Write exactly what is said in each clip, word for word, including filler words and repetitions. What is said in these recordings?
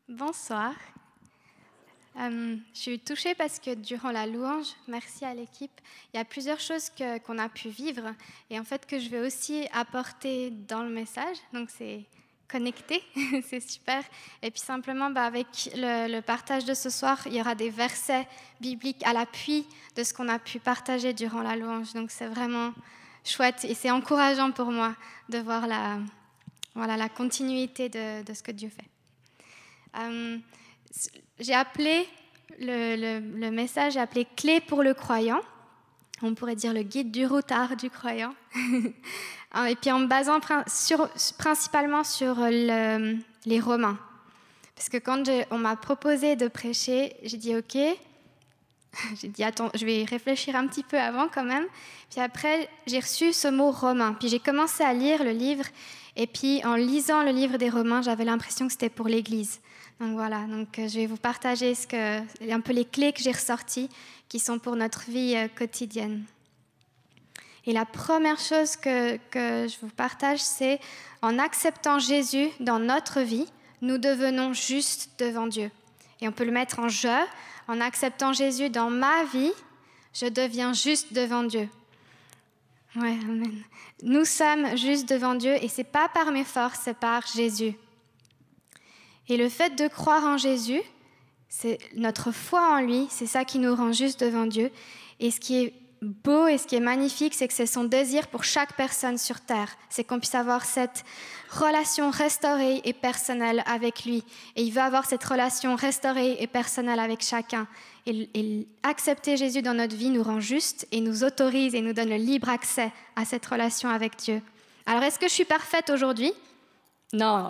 Bonsoir. Euh, je suis touchée parce que durant la louange, merci à l'équipe, il y a plusieurs choses que, qu'on a pu vivre et en fait que je vais aussi apporter dans le message. Donc c'est connecté, c'est super. Et puis simplement, bah, avec le, le partage de ce soir, il y aura des versets bibliques à l'appui de ce qu'on a pu partager durant la louange. Donc c'est vraiment chouette et c'est encourageant pour moi de voir la, voilà, la continuité de, de ce que Dieu fait. Euh, j'ai appelé le, le, le message, j'ai appelé Clé pour le croyant. On pourrait dire le guide du routard du croyant. Et puis en me basant sur, principalement sur le, les Romains. Parce que quand je, on m'a proposé de prêcher, j'ai dit OK. J'ai dit attends, je vais réfléchir un petit peu avant quand même. Puis après, j'ai reçu ce mot romain. Puis j'ai commencé à lire le livre. Et puis en lisant le livre des Romains, j'avais l'impression que c'était pour l'Église. Donc voilà, donc je vais vous partager ce que, un peu les clés que j'ai ressorties qui sont pour notre vie quotidienne. Et la première chose que, que je vous partage, c'est en acceptant Jésus dans notre vie, nous devenons justes devant Dieu. Et on peut le mettre en jeu. En acceptant Jésus dans ma vie, je deviens juste devant Dieu. Ouais, amen. Nous sommes justes devant Dieu et c'est pas par mes forces, c'est par Jésus. Et le fait de croire en Jésus, c'est notre foi en lui, c'est ça qui nous rend justes devant Dieu. Et ce qui est beau et ce qui est magnifique, c'est que c'est son désir pour chaque personne sur terre. C'est qu'on puisse avoir cette relation restaurée et personnelle avec lui. Et il veut avoir cette relation restaurée et personnelle avec chacun. Et, et accepter Jésus dans notre vie nous rend justes et nous autorise et nous donne le libre accès à cette relation avec Dieu. Alors, est-ce que je suis parfaite aujourd'hui ? Non.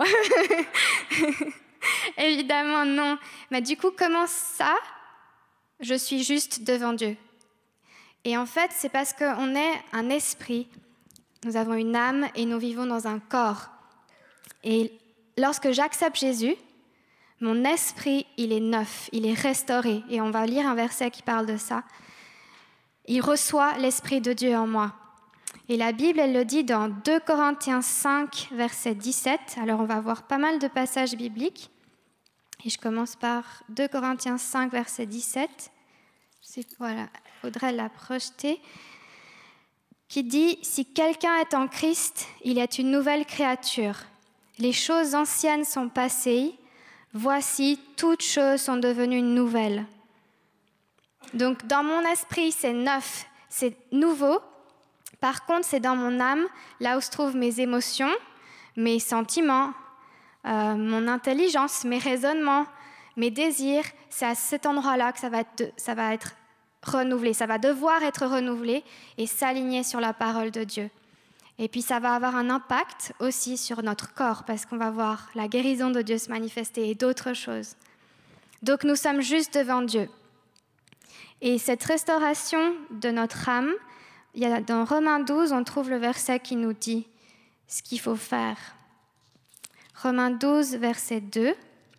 Évidemment, non. Mais du coup, comment ça, je suis juste devant Dieu ? Et en fait, c'est parce qu'on est un esprit, nous avons une âme et nous vivons dans un corps. Et lorsque j'accepte Jésus, mon esprit, il est neuf, il est restauré. Et on va lire un verset qui parle de ça. Il reçoit l'Esprit de Dieu en moi. Et la Bible, elle le dit dans deux Corinthiens cinq, verset dix-sept. Alors, on va voir pas mal de passages bibliques. Et je commence par deux Corinthiens cinq, verset dix-sept. Voilà, Audrey l'a projeté. Qui dit « Si quelqu'un est en Christ, il est une nouvelle créature. Les choses anciennes sont passées. Voici, toutes choses sont devenues nouvelles. » Donc, dans mon esprit, c'est neuf, c'est nouveau. Par contre, c'est dans mon âme, là où se trouvent mes émotions, mes sentiments, euh, mon intelligence, mes raisonnements, mes désirs. C'est à cet endroit-là que ça va être, ça va être renouvelé. Ça va devoir être renouvelé et s'aligner sur la parole de Dieu. Et puis, ça va avoir un impact aussi sur notre corps parce qu'on va voir la guérison de Dieu se manifester et d'autres choses. Donc, nous sommes juste devant Dieu. Et cette restauration de notre âme, il y a, dans Romains douze, on trouve le verset qui nous dit ce qu'il faut faire. Romains douze, verset deux.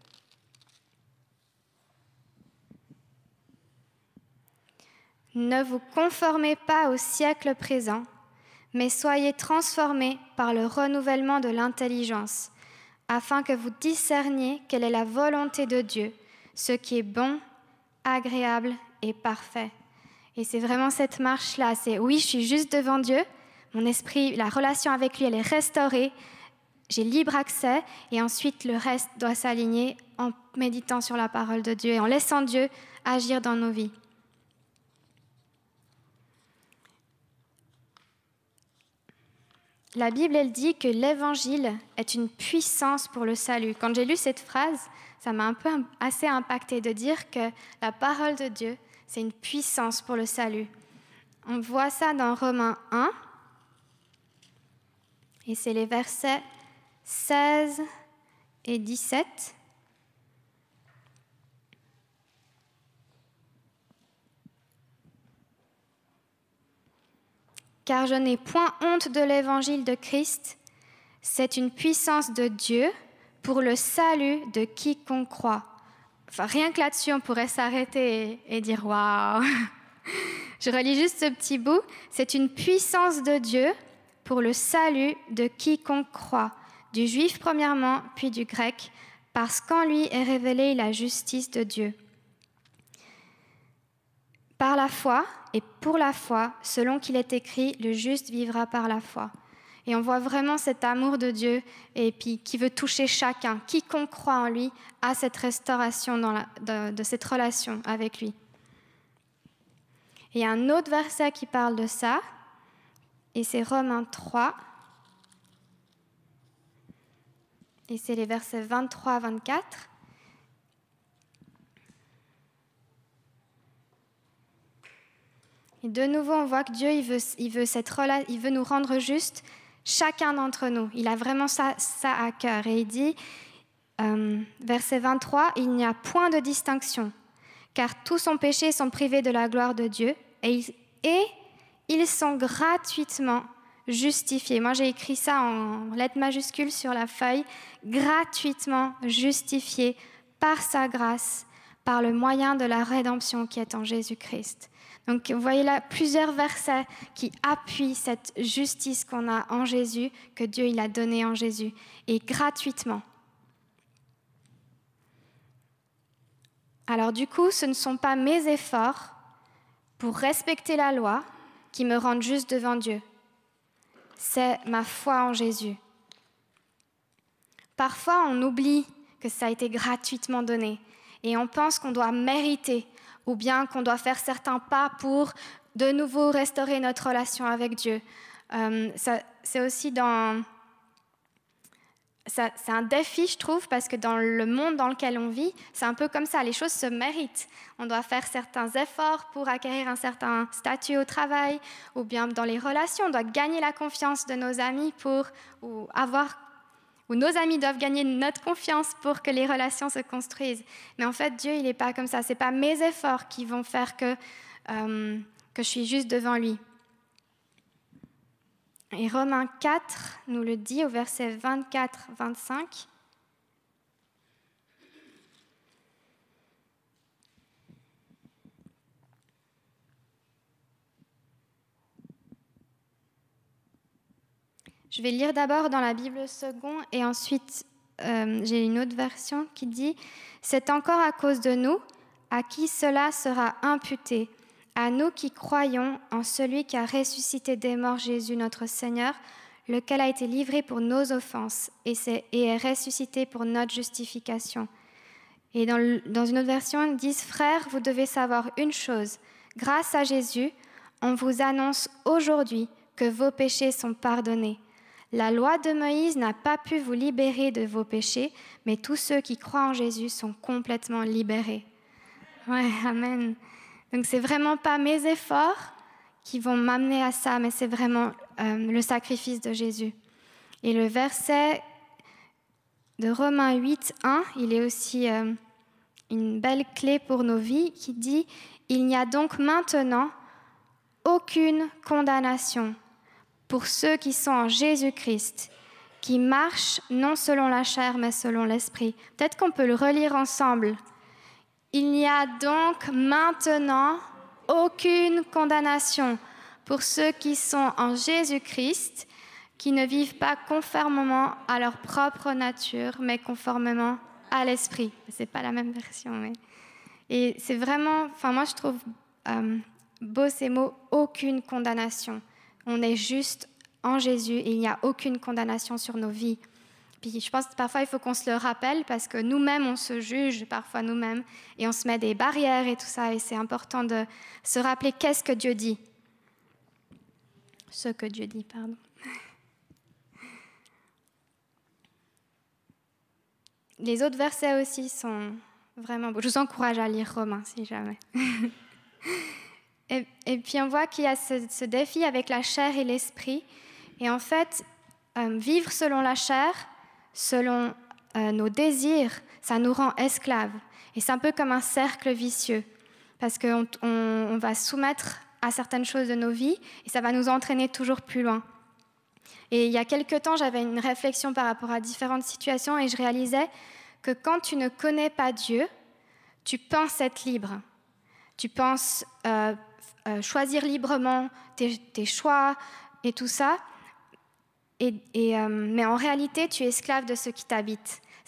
Ne vous conformez pas au siècle présent, mais soyez transformés par le renouvellement de l'intelligence, afin que vous discerniez quelle est la volonté de Dieu, ce qui est bon, agréable et parfait. Et c'est vraiment cette marche-là, c'est oui, je suis juste devant Dieu, mon esprit, la relation avec lui, elle est restaurée, j'ai libre accès, et ensuite le reste doit s'aligner en méditant sur la parole de Dieu et en laissant Dieu agir dans nos vies. La Bible, elle dit que l'évangile est une puissance pour le salut. Quand j'ai lu cette phrase, ça m'a un peu assez impactée de dire que la parole de Dieu, c'est une puissance pour le salut. On voit ça dans Romains un, et c'est les versets seize et dix-sept. Car je n'ai point honte de l'évangile de Christ, c'est une puissance de Dieu pour le salut de quiconque croit. Enfin, rien que là-dessus, on pourrait s'arrêter et, et dire « Waouh !» Je relis juste ce petit bout. C'est une puissance de Dieu pour le salut de quiconque croit, du juif premièrement, puis du grec, parce qu'en lui est révélée la justice de Dieu. Par la foi et pour la foi, selon qu'il est écrit, le juste vivra par la foi. Et on voit vraiment cet amour de Dieu et puis qui veut toucher chacun. Quiconque croit en lui a cette restauration dans la, de, de cette relation avec lui. Et il y a un autre verset qui parle de ça, et c'est Romains trois. Et c'est les versets vingt-trois à vingt-quatre. Et de nouveau, on voit que Dieu, il veut, il veut, cette rela- il veut nous rendre justes, chacun d'entre nous. Il a vraiment ça, ça à cœur. Et il dit, euh, verset vingt-trois, « Il n'y a point de distinction, car tous sont péchés, sont privés de la gloire de Dieu, et ils, et ils sont gratuitement justifiés. » Moi, j'ai écrit ça en lettres majuscules sur la feuille. « Gratuitement justifiés par sa grâce, par le moyen de la rédemption qui est en Jésus-Christ. » Donc, vous voyez là plusieurs versets qui appuient cette justice qu'on a en Jésus, que Dieu il a donnée en Jésus, et gratuitement. Alors du coup, ce ne sont pas mes efforts pour respecter la loi qui me rendent juste devant Dieu. C'est ma foi en Jésus. Parfois, on oublie que ça a été gratuitement donné et on pense qu'on doit mériter ou bien qu'on doit faire certains pas pour de nouveau restaurer notre relation avec Dieu. Euh, ça, c'est aussi dans... Ça, c'est un défi, je trouve, parce que dans le monde dans lequel on vit, c'est un peu comme ça, les choses se méritent. On doit faire certains efforts pour acquérir un certain statut au travail, ou bien dans les relations, on doit gagner la confiance de nos amis pour, ou avoir, ou nos amis doivent gagner notre confiance pour que les relations se construisent. Mais en fait, Dieu, il n'est pas comme ça. Ce n'est pas mes efforts qui vont faire que, euh, que je suis juste devant lui. Et Romains quatre nous le dit au verset vingt-quatre à vingt-cinq. Je vais lire d'abord dans la Bible seconde et ensuite euh, j'ai une autre version qui dit « C'est encore à cause de nous à qui cela sera imputé, à nous qui croyons en celui qui a ressuscité des morts Jésus notre Seigneur, lequel a été livré pour nos offenses et est ressuscité pour notre justification. » Et dans, le, dans une autre version, ils disent « Frères, vous devez savoir une chose, grâce à Jésus, on vous annonce aujourd'hui que vos péchés sont pardonnés. La loi de Moïse n'a pas pu vous libérer de vos péchés, mais tous ceux qui croient en Jésus sont complètement libérés. » Ouais, amen. Donc, c'est vraiment pas mes efforts qui vont m'amener à ça, mais c'est vraiment euh, le sacrifice de Jésus. Et le verset de Romains huit, un, il est aussi euh, une belle clé pour nos vies qui dit « Il n'y a donc maintenant aucune condamnation pour ceux qui sont en Jésus-Christ, qui marchent non selon la chair, mais selon l'esprit. » Peut-être qu'on peut le relire ensemble. Il n'y a donc maintenant aucune condamnation pour ceux qui sont en Jésus-Christ, qui ne vivent pas conformément à leur propre nature, mais conformément à l'esprit. Ce n'est pas la même version, mais... Et c'est vraiment, enfin moi je trouve euh, beau ces mots, aucune condamnation. On est juste en Jésus et il n'y a aucune condamnation sur nos vies. Puis je pense que parfois, il faut qu'on se le rappelle parce que nous-mêmes, on se juge parfois nous-mêmes et on se met des barrières et tout ça. Et c'est important de se rappeler qu'est-ce que Dieu dit. Ce que Dieu dit, pardon. Les autres versets aussi sont vraiment beaux. Je vous encourage à lire Romains, si jamais. et, et puis on voit qu'il y a ce, ce défi avec la chair et l'esprit. Et en fait, euh, vivre selon la chair, selon euh, nos désirs, ça nous rend esclaves. Et c'est un peu comme un cercle vicieux, parce qu'on on, on va soumettre à certaines choses de nos vies, et ça va nous entraîner toujours plus loin. Et il y a quelques temps, j'avais une réflexion par rapport à différentes situations, et je réalisais que quand tu ne connais pas Dieu, tu penses être libre. Tu penses euh, euh, choisir librement tes, tes choix et tout ça, Et, et, euh, mais en réalité, tu es esclave de ce qui t'habite.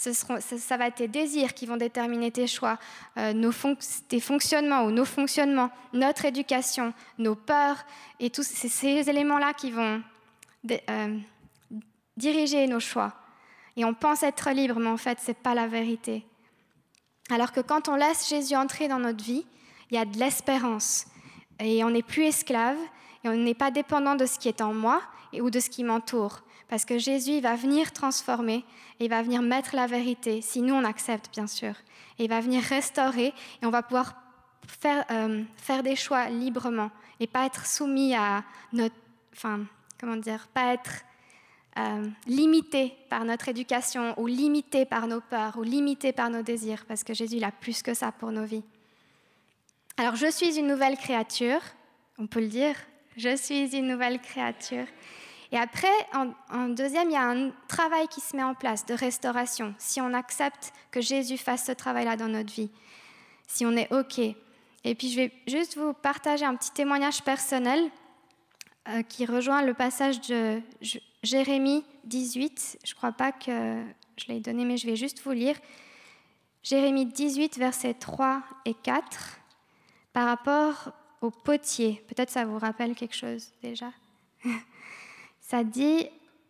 Ce seront, ça, ça va être tes désirs qui vont déterminer tes choix, euh, nos fonc- tes fonctionnements ou nos fonctionnements, notre éducation, nos peurs, et tous c'est ces éléments-là qui vont de, euh, diriger nos choix. Et on pense être libre, mais en fait, ce n'est pas la vérité. Alors que quand on laisse Jésus entrer dans notre vie, il y a de l'espérance. Et on n'est plus esclave, et on n'est pas dépendant de ce qui est en moi et, ou de ce qui m'entoure. Parce que Jésus, il va venir transformer, et il va venir mettre la vérité, si nous on accepte, bien sûr. Et il va venir restaurer, et on va pouvoir faire, euh, faire des choix librement, et pas être soumis à notre... Enfin, comment dire, pas être... Euh, limité par notre éducation ou limité par nos peurs ou limité par nos désirs, parce que Jésus il a plus que ça pour nos vies. Alors je suis une nouvelle créature, on peut le dire, je suis une nouvelle créature. Et après, en, en deuxième, il y a un travail qui se met en place de restauration, si on accepte que Jésus fasse ce travail-là dans notre vie, si on est OK. Et puis je vais juste vous partager un petit témoignage personnel euh, qui rejoint le passage de Jérémie dix-huit, je ne crois pas que je l'ai donné, mais je vais juste vous lire. Jérémie dix-huit, versets trois et quatre, par rapport au potier. Peut-être ça vous rappelle quelque chose déjà. Ça dit,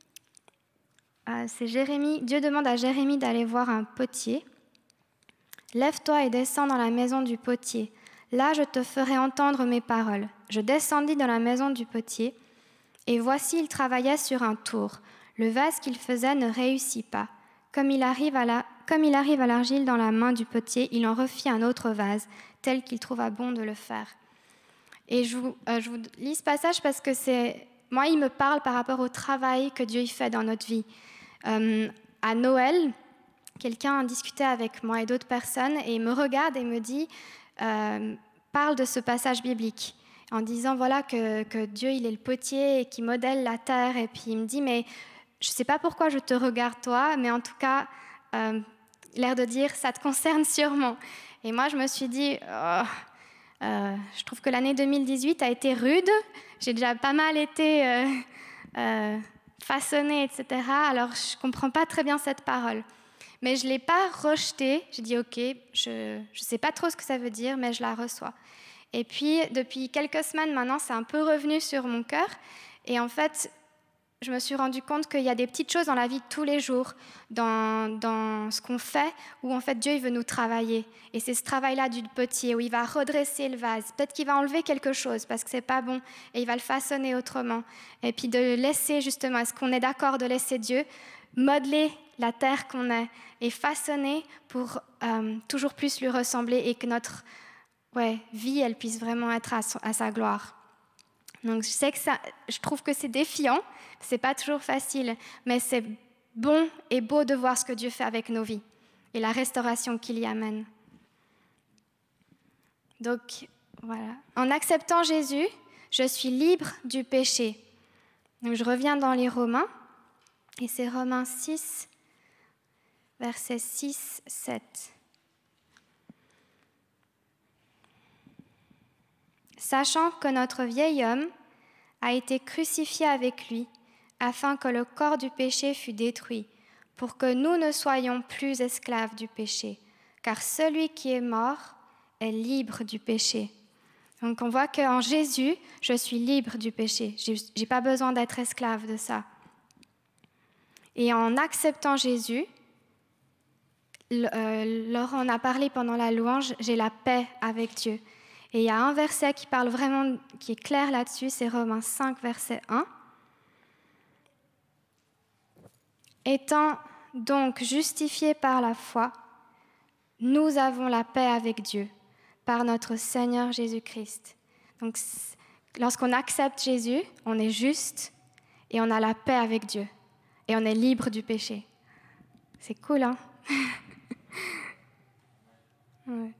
euh, c'est Jérémie, Dieu demande à Jérémie d'aller voir un potier. « Lève-toi et descends dans la maison du potier. Là, je te ferai entendre mes paroles. Je descendis dans la maison du potier. Et voici, il travaillait sur un tour. Le vase qu'il faisait ne réussit pas. Comme il arrive à la, comme il arrive à l'argile dans la main du potier, il en refit un autre vase, tel qu'il trouva bon de le faire. » Et je vous, euh, je vous lis ce passage parce que c'est, moi, il me parle par rapport au travail que Dieu y fait dans notre vie. Euh, à Noël, quelqu'un a discuté avec moi et d'autres personnes et il me regarde et me dit, euh, parle de ce passage biblique, en disant voilà que, que Dieu il est le potier et qui modèle la terre. Et puis il me dit mais je ne sais pas pourquoi je te regarde toi, mais en tout cas euh, l'air de dire ça te concerne sûrement. Et moi je me suis dit oh, euh, je trouve que l'année deux mille dix-huit a été rude, j'ai déjà pas mal été euh, euh, façonnée, et cetera. Alors je ne comprends pas très bien cette parole. Mais je ne l'ai pas rejetée, j'ai dit ok, je ne sais pas trop ce que ça veut dire, mais je la reçois. Et puis, depuis quelques semaines maintenant, c'est un peu revenu sur mon cœur. Et en fait, je me suis rendu compte qu'il y a des petites choses dans la vie de tous les jours, dans, dans ce qu'on fait, où en fait Dieu il veut nous travailler. Et c'est ce travail-là du potier, où il va redresser le vase. Peut-être qu'il va enlever quelque chose parce que c'est pas bon, et il va le façonner autrement. Et puis de laisser justement, est-ce qu'on est d'accord de laisser Dieu modeler la terre qu'on est et façonner pour euh, toujours plus lui ressembler et que notre ouais, vie, elle puisse vraiment être à, son, à sa gloire. Donc je sais que ça, je trouve que c'est défiant, c'est pas toujours facile, mais c'est bon et beau de voir ce que Dieu fait avec nos vies et la restauration qu'il y amène. Donc voilà, en acceptant Jésus, je suis libre du péché. Donc je reviens dans les Romains, et c'est Romains six, versets six, sept. Sachant que notre vieil homme a été crucifié avec lui, afin que le corps du péché fût détruit, pour que nous ne soyons plus esclaves du péché, car celui qui est mort est libre du péché. Donc on voit qu'en Jésus, je suis libre du péché. Je n'ai pas besoin d'être esclave de ça. Et en acceptant Jésus, Laurent en a parlé pendant la louange, j'ai la paix avec Dieu. Et il y a un verset qui parle vraiment, qui est clair là-dessus, c'est Romains cinq, verset un. Étant donc justifiés par la foi, nous avons la paix avec Dieu, par notre Seigneur Jésus-Christ. Donc, lorsqu'on accepte Jésus, on est juste et on a la paix avec Dieu. Et on est libre du péché. C'est cool, hein? Ouais.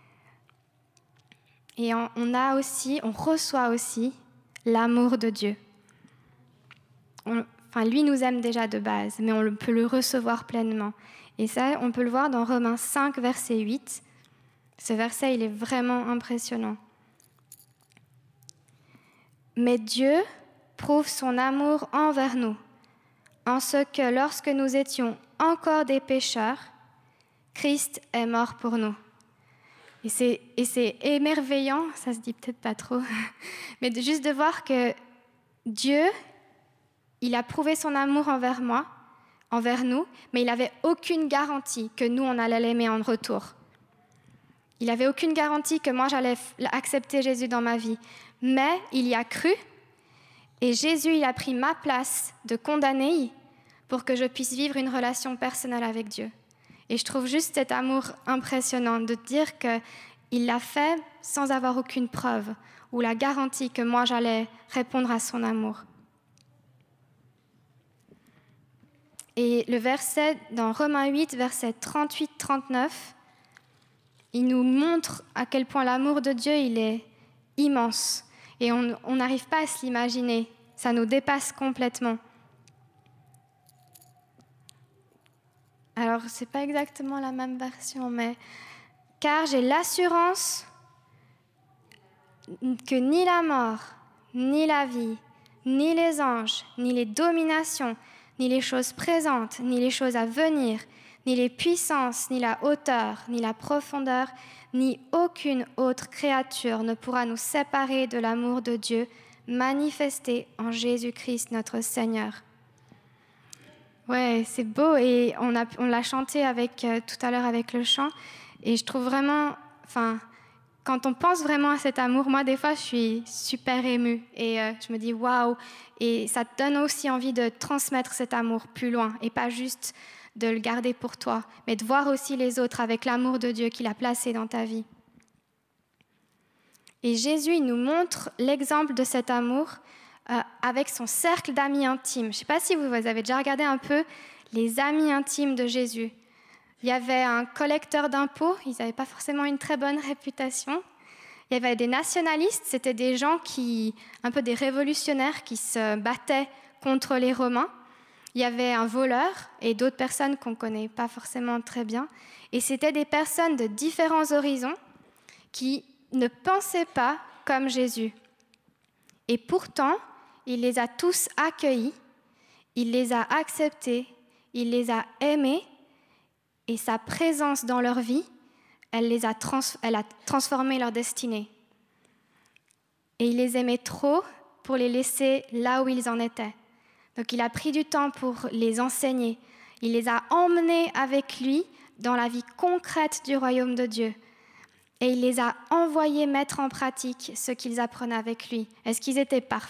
Et on, on a aussi, on reçoit aussi l'amour de Dieu. On, enfin, lui nous aime déjà de base, mais on peut le recevoir pleinement. Et ça, on peut le voir dans Romains cinq, verset huit. Ce verset, il est vraiment impressionnant. Mais Dieu prouve son amour envers nous, en ce que lorsque nous étions encore des pécheurs, Christ est mort pour nous. Et c'est, et c'est émerveillant, ça se dit peut-être pas trop, mais de, juste de voir que Dieu, il a prouvé son amour envers moi, envers nous, mais il n'avait aucune garantie que nous, on allait l'aimer en retour. Il n'avait aucune garantie que moi, j'allais accepter Jésus dans ma vie. Mais il y a cru, et Jésus, il a pris ma place de condamné pour que je puisse vivre une relation personnelle avec Dieu. Et je trouve juste cet amour impressionnant de dire qu'il l'a fait sans avoir aucune preuve ou la garantie que moi, j'allais répondre à son amour. Et le verset, dans Romains huit, verset trente-huit trente-neuf, il nous montre à quel point l'amour de Dieu, il est immense. Et on n'arrive pas à se l'imaginer. Ça nous dépasse complètement. Alors, ce n'est pas exactement la même version, mais « Car j'ai l'assurance que ni la mort, ni la vie, ni les anges, ni les dominations, ni les choses présentes, ni les choses à venir, ni les puissances, ni la hauteur, ni la profondeur, ni aucune autre créature ne pourra nous séparer de l'amour de Dieu manifesté en Jésus-Christ notre Seigneur. » Ouais, c'est beau et on, a, on l'a chanté avec, euh, tout à l'heure avec le chant. Et je trouve vraiment, enfin, quand on pense vraiment à cet amour, moi des fois je suis super émue et euh, je me dis waouh. Et ça te donne aussi envie de transmettre cet amour plus loin et pas juste de le garder pour toi, mais de voir aussi les autres avec l'amour de Dieu qu'il a placé dans ta vie. Et Jésus, il nous montre l'exemple de cet amour euh, avec son cercle d'amis intimes. Je ne sais pas si vous, vous avez déjà regardé un peu les amis intimes de Jésus. Il y avait un collecteur d'impôts, ils n'avaient pas forcément une très bonne réputation. Il y avait des nationalistes, c'était des gens qui, un peu des révolutionnaires qui se battaient contre les Romains. Il y avait un voleur et d'autres personnes qu'on ne connaît pas forcément très bien. Et c'était des personnes de différents horizons qui ne pensaient pas comme Jésus. Et pourtant, il les a tous accueillis, il les a acceptés, il les a aimés, et sa présence dans leur vie, elle, les a, trans- elle a transformé leur destinée. Et il les aimait trop pour les laisser là où ils en étaient. Donc il a pris du temps pour les enseigner. Il les a emmenés avec lui dans la vie concrète du royaume de Dieu. Et il les a envoyés mettre en pratique ce qu'ils apprenaient avec lui. Est-ce qu'ils étaient parfaits ?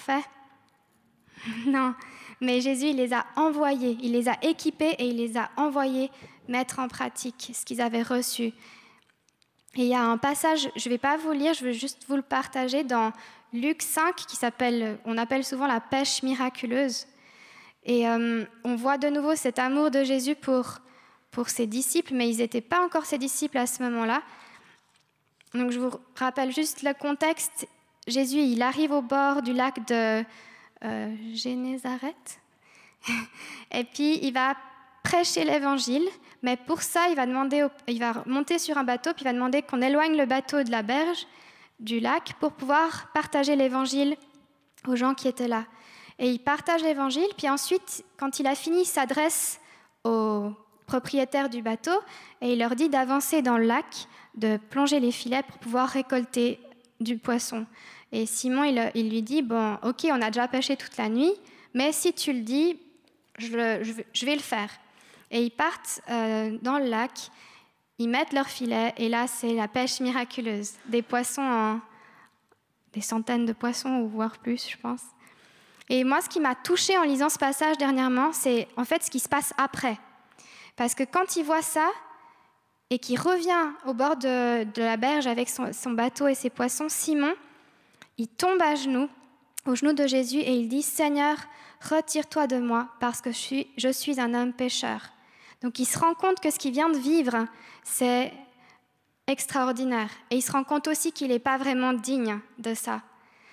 Non. Mais Jésus, il les a envoyés, il les a équipés et il les a envoyés mettre en pratique ce qu'ils avaient reçu. Et il y a un passage, je ne vais pas vous lire, je veux juste vous le partager dans Luc cinq, qui s'appelle, on appelle souvent la pêche miraculeuse. Et euh, on voit de nouveau cet amour de Jésus pour, pour ses disciples, mais ils n'étaient pas encore ses disciples à ce moment-là. Donc je vous rappelle juste le contexte. Jésus, il arrive au bord du lac de euh, Génézareth, et puis il va prêcher l'évangile, mais pour ça, il va, demander au, il va monter sur un bateau, puis il va demander qu'on éloigne le bateau de la berge, du lac, pour pouvoir partager l'évangile aux gens qui étaient là. Et il partage l'évangile, puis ensuite, quand il a fini, il s'adresse aux propriétaires du bateau, et il leur dit d'avancer dans le lac, de plonger les filets pour pouvoir récolter du poisson. Et Simon, il, il lui dit, bon, ok, on a déjà pêché toute la nuit, mais si tu le dis, je, je, je vais le faire. Et ils partent euh, dans le lac, ils mettent leurs filets, et là, c'est la pêche miraculeuse. Des poissons, en, des centaines de poissons, ou voire plus, je pense. Et moi, ce qui m'a touchée en lisant ce passage dernièrement, c'est en fait ce qui se passe après. Parce que quand il voit ça, et qu'il revient au bord de, de la berge avec son, son bateau et ses poissons, Simon, il tombe à genoux, aux genoux de Jésus, et il dit « Seigneur, retire-toi de moi, parce que je suis, je suis un homme pécheur. » Donc il se rend compte que ce qu'il vient de vivre, c'est extraordinaire. Et il se rend compte aussi qu'il n'est pas vraiment digne de ça.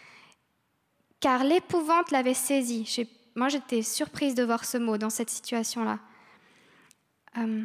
Car l'épouvante l'avait saisi. Moi, j'étais surprise de voir ce mot dans cette situation-là. Euh,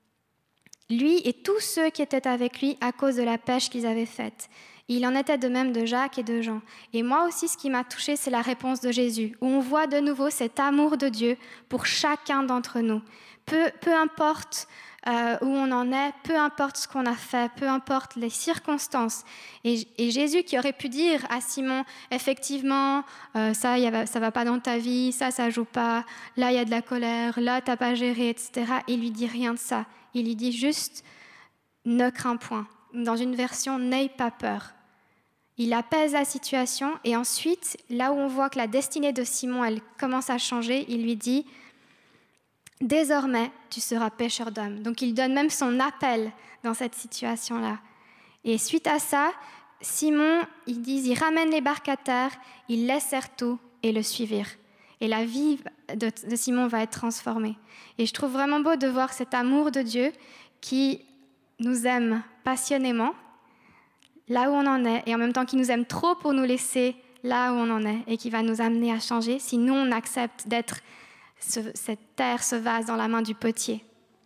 lui et tous ceux qui étaient avec lui à cause de la pêche qu'ils avaient faite. Il en était de même de Jacques et de Jean. Et moi aussi, ce qui m'a touchée, c'est la réponse de Jésus, où on voit de nouveau cet amour de Dieu pour chacun d'entre nous. Peu, peu importe euh, où on en est, peu importe ce qu'on a fait, peu importe les circonstances. Et, et Jésus qui aurait pu dire à Simon, effectivement, euh, ça, y a, ça va pas dans ta vie, ça, ça joue pas, là, il y a de la colère, là, t'as pas géré, et cetera. Il lui dit rien de ça. Il lui dit juste, ne crains point. Dans une version, n'aie pas peur. Il apaise la situation et ensuite, là où on voit que la destinée de Simon, elle commence à changer, il lui dit « Désormais, tu seras pêcheur d'hommes ». Donc il donne même son appel dans cette situation-là. Et suite à ça, Simon, ils disent, ils ramènent les barques à terre, ils laissèrent tout et le suivirent. Et la vie de, de Simon va être transformée. Et je trouve vraiment beau de voir cet amour de Dieu qui nous aime passionnément, là où on en est, et en même temps qui nous aime trop pour nous laisser là où on en est, et qui va nous amener à changer si nous, on accepte d'être ce, cette terre, ce vase dans la main du potier.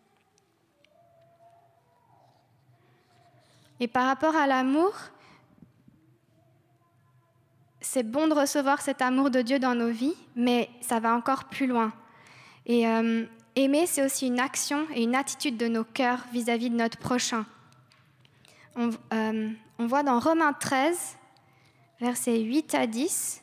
Et par rapport à l'amour, c'est bon de recevoir cet amour de Dieu dans nos vies, mais ça va encore plus loin. Et euh, aimer, c'est aussi une action et une attitude de nos cœurs vis-à-vis de notre prochain. On, euh, on voit dans Romains treize, versets huit à dix,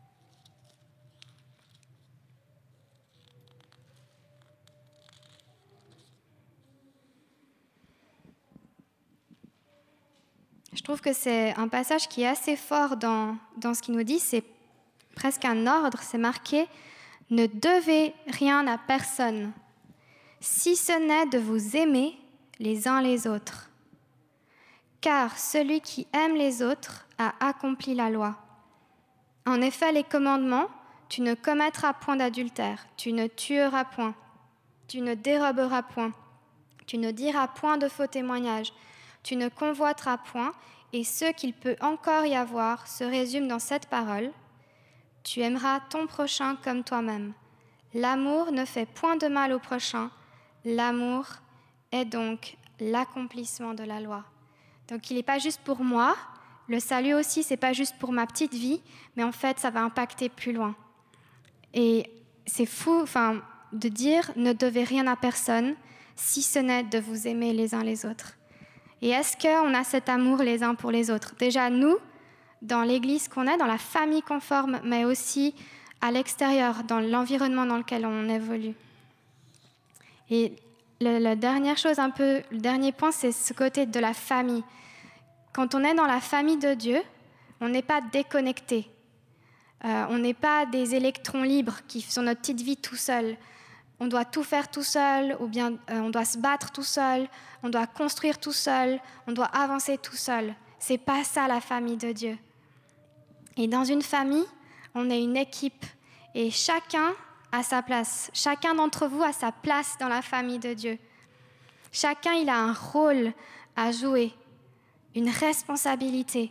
je trouve que c'est un passage qui est assez fort dans, dans ce qu'il nous dit, c'est presque un ordre, c'est marqué « Ne devez rien à personne, si ce n'est de vous aimer les uns les autres. Car celui qui aime les autres a accompli la loi. En effet, les commandements, tu ne commettras point d'adultère, tu ne tueras point, tu ne déroberas point, tu ne diras point de faux témoignages, tu ne convoiteras point, et ce qu'il peut encore y avoir se résume dans cette parole, tu aimeras ton prochain comme toi-même. L'amour ne fait point de mal au prochain, l'amour est donc l'accomplissement de la loi. » Donc il n'est pas juste pour moi, le salut aussi, ce n'est pas juste pour ma petite vie, mais en fait, ça va impacter plus loin. Et c'est fou enfin, de dire « ne devez rien à personne, si ce n'est de vous aimer les uns les autres ». Et est-ce qu'on a cet amour les uns pour les autres ? Déjà, nous, dans l'église qu'on est, dans la famille qu'on forme, mais aussi à l'extérieur, dans l'environnement dans lequel on évolue. Et le, la dernière chose, un peu, le dernier point, c'est ce côté de la famille. Quand on est dans la famille de Dieu, on n'est pas déconnecté. Euh, on n'est pas des électrons libres qui sont notre petite vie tout seul. On doit tout faire tout seul, ou bien euh, on doit se battre tout seul, on doit construire tout seul, on doit avancer tout seul. C'est pas ça la famille de Dieu. Et dans une famille, on est une équipe et chacun a sa place. Chacun d'entre vous a sa place dans la famille de Dieu. Chacun, il a un rôle à jouer, une responsabilité.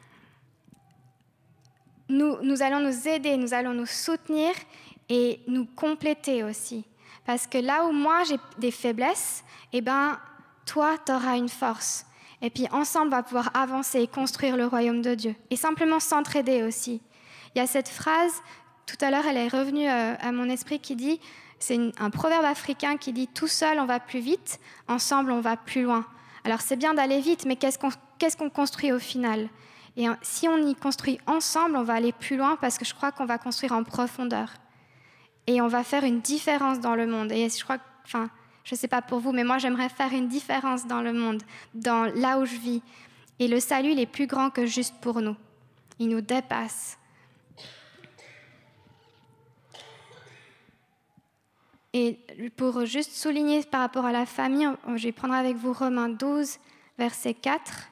Nous, nous allons nous aider, nous allons nous soutenir et nous compléter aussi. Parce que là où moi j'ai des faiblesses, eh ben, toi, tu auras une force. Et puis ensemble, on va pouvoir avancer et construire le royaume de Dieu. Et simplement s'entraider aussi. Il y a cette phrase, tout à l'heure, elle est revenue à mon esprit qui dit, c'est une, un proverbe africain qui dit « Tout seul, on va plus vite, ensemble, on va plus loin ». Alors c'est bien d'aller vite, mais qu'est-ce qu'on, qu'est-ce qu'on construit au final ? Et si on y construit ensemble, on va aller plus loin parce que je crois qu'on va construire en profondeur. Et on va faire une différence dans le monde. Et je crois, enfin, je ne sais pas pour vous, mais moi, j'aimerais faire une différence dans le monde, dans là où je vis. Et le salut, il est plus grand que juste pour nous. Il nous dépasse. Et pour juste souligner par rapport à la famille, je vais prendre avec vous Romains douze, verset quatre.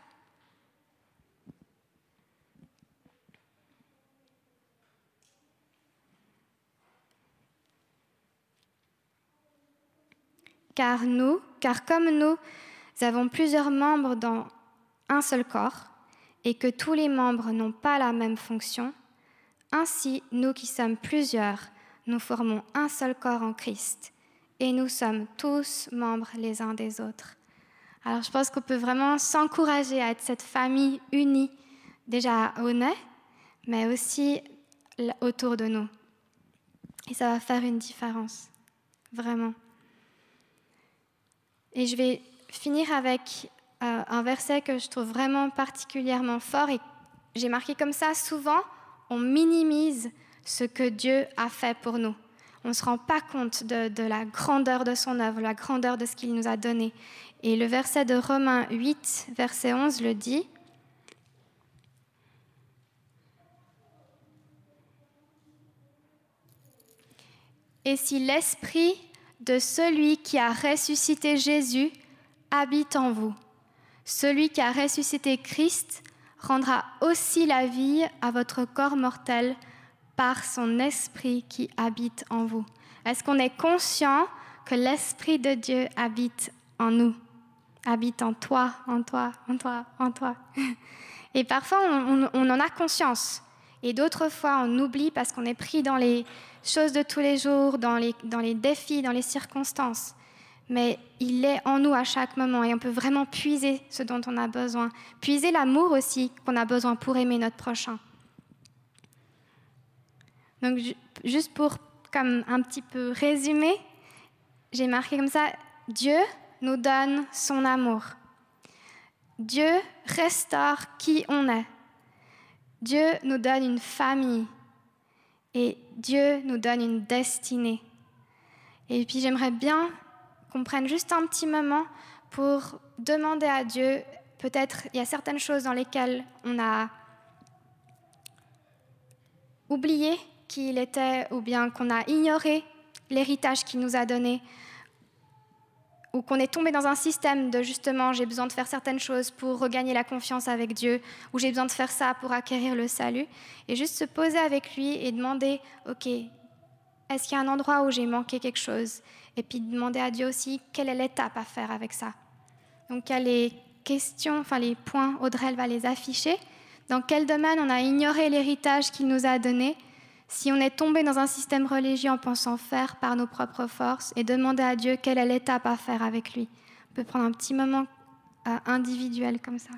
Car nous, car comme nous avons plusieurs membres dans un seul corps, et que tous les membres n'ont pas la même fonction, ainsi, nous qui sommes plusieurs, nous formons un seul corps en Christ, et nous sommes tous membres les uns des autres. Alors je pense qu'on peut vraiment s'encourager à être cette famille unie, déjà au nez, mais aussi autour de nous. Et ça va faire une différence, vraiment. Et je vais finir avec euh, un verset que je trouve vraiment particulièrement fort et j'ai marqué comme ça, souvent on minimise ce que Dieu a fait pour nous. On ne se rend pas compte de, de la grandeur de son œuvre, la grandeur de ce qu'il nous a donné. Et le verset de Romains huit, verset onze le dit. Et si l'esprit de celui qui a ressuscité Jésus habite en vous, celui qui a ressuscité Christ rendra aussi la vie à votre corps mortel par son esprit qui habite en vous. Est-ce qu'on est conscient que l'esprit de Dieu habite en nous, habite en toi, en toi, en toi, en toi? Et parfois, on, on, on en a conscience. Et d'autres fois, on oublie parce qu'on est pris dans les choses de tous les jours, dans les, dans les défis, dans les circonstances. Mais il est en nous à chaque moment et on peut vraiment puiser ce dont on a besoin. Puiser l'amour aussi qu'on a besoin pour aimer notre prochain. Donc, juste pour comme un petit peu résumer, j'ai marqué comme ça, Dieu nous donne son amour. Dieu restaure qui on est. Dieu nous donne une famille et Dieu nous donne une destinée. Et puis j'aimerais bien qu'on prenne juste un petit moment pour demander à Dieu, peut-être il y a certaines choses dans lesquelles on a oublié qui il était ou bien qu'on a ignoré l'héritage qu'il nous a donné ou qu'on est tombé dans un système de justement j'ai besoin de faire certaines choses pour regagner la confiance avec Dieu ou j'ai besoin de faire ça pour acquérir le salut et juste se poser avec lui et demander ok, est-ce qu'il y a un endroit où j'ai manqué quelque chose et puis demander à Dieu aussi quelle est l'étape à faire avec ça. Donc il y a les questions, enfin les points, Audrey elle va les afficher. Dans quel domaine on a ignoré l'héritage qu'il nous a donné? Si on est tombé dans un système religieux en pensant faire par nos propres forces et demander à Dieu quelle est l'étape à faire avec lui. On peut prendre un petit moment euh, individuel comme ça.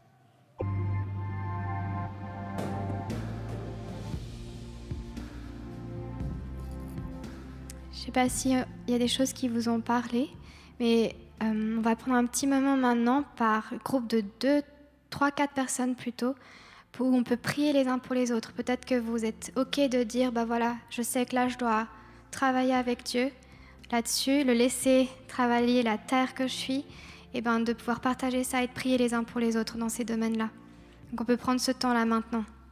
Je ne sais pas s'il y a des choses qui vous ont parlé, mais euh, on va prendre un petit moment maintenant par groupe de deux, trois, quatre personnes plutôt, où on peut prier les uns pour les autres. Peut-être que vous êtes OK de dire, bah voilà, je sais que là, je dois travailler avec Dieu là-dessus, le laisser travailler la terre que je suis, et ben de pouvoir partager ça et de prier les uns pour les autres dans ces domaines-là. Donc on peut prendre ce temps-là maintenant.